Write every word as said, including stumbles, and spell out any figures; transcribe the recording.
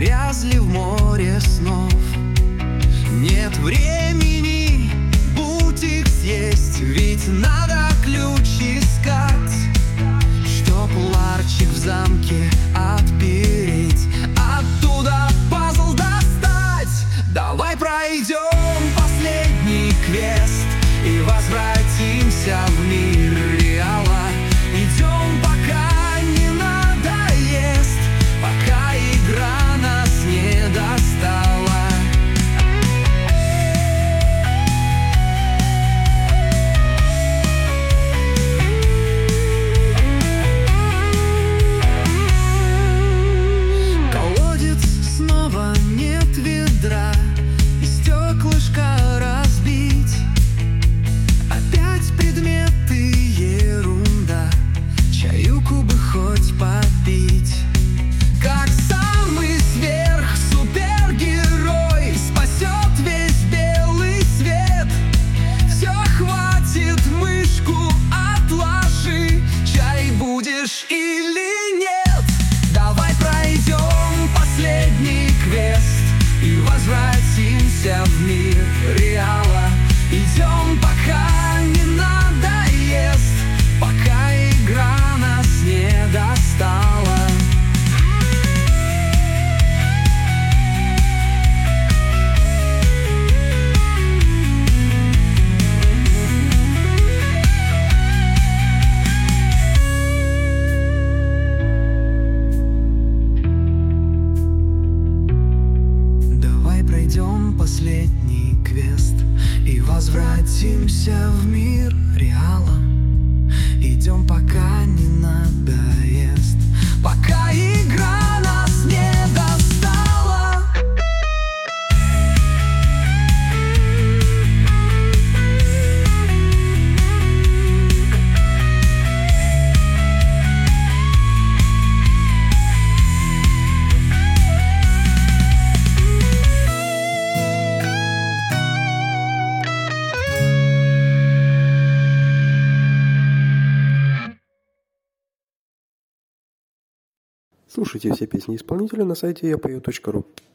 погрязли в море снов. Нет времени, будь их съесть, ведь надо ключ искать, чтоб ларчик в замке отпереть, оттуда пазл достать. Давай пройдем последний квест и возвратимся в мир реала. Идем, пока не надоест, пока игра нас не достала. Колодец снова нет ведра, и стеклышко разбить. Опять предметы ерунда, чаюку бы хоть попить. Как самый сверхсупергерой спасет весь белый свет. Все, хватит, мышку отложи, чай будешь или нет. Давай пройдем последний квест и возвратимся в мир реала. Идем, пока не надоест, пока игра нас не достала. Давай пройдем последний квест и возвратимся в мир реала. Идем, пока не надоест, пока игра нас не достала. Слушайте все песни исполнителя на сайте я пою точка ру.